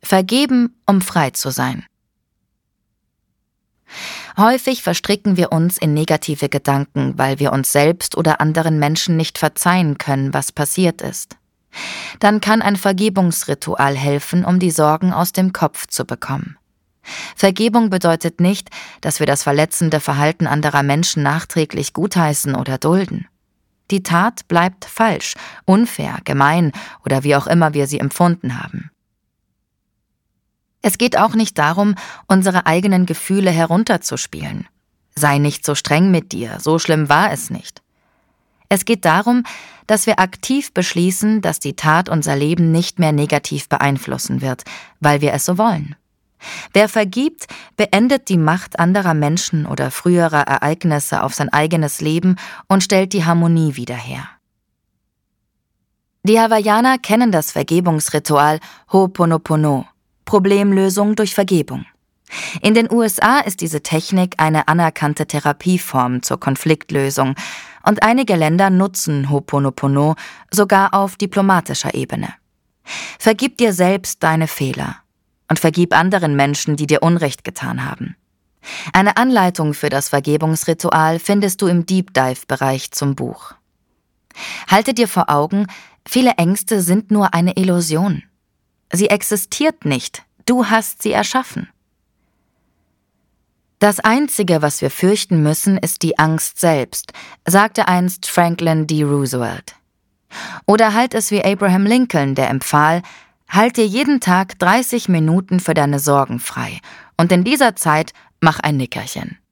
Vergeben, um frei zu sein. Häufig verstricken wir uns in negative Gedanken, weil wir uns selbst oder anderen Menschen nicht verzeihen können, was passiert ist. Dann kann ein Vergebungsritual helfen, um die Sorgen aus dem Kopf zu bekommen. Vergebung bedeutet nicht, dass wir das verletzende Verhalten anderer Menschen nachträglich gutheißen oder dulden. Die Tat bleibt falsch, unfair, gemein oder wie auch immer wir sie empfunden haben. Es geht auch nicht darum, unsere eigenen Gefühle herunterzuspielen. Sei nicht so streng mit dir, so schlimm war es nicht. Es geht darum, dass wir aktiv beschließen, dass die Tat unser Leben nicht mehr negativ beeinflussen wird, weil wir es so wollen. Wer vergibt, beendet die Macht anderer Menschen oder früherer Ereignisse auf sein eigenes Leben und stellt die Harmonie wieder her. Die Hawaiianer kennen das Vergebungsritual Ho'oponopono, Problemlösung durch Vergebung. In den USA ist diese Technik eine anerkannte Therapieform zur Konfliktlösung und einige Länder nutzen Ho'oponopono sogar auf diplomatischer Ebene. Vergib dir selbst deine Fehler und vergib anderen Menschen, die dir Unrecht getan haben. Eine Anleitung für das Vergebungsritual findest du im Deep Dive-Bereich zum Buch. Halte dir vor Augen, viele Ängste sind nur eine Illusion. Sie existiert nicht, du hast sie erschaffen. Das Einzige, was wir fürchten müssen, ist die Angst selbst, sagte einst Franklin D. Roosevelt. Oder halt es wie Abraham Lincoln, der empfahl: Halt dir jeden Tag 30 Minuten für deine Sorgen frei und in dieser Zeit mach ein Nickerchen.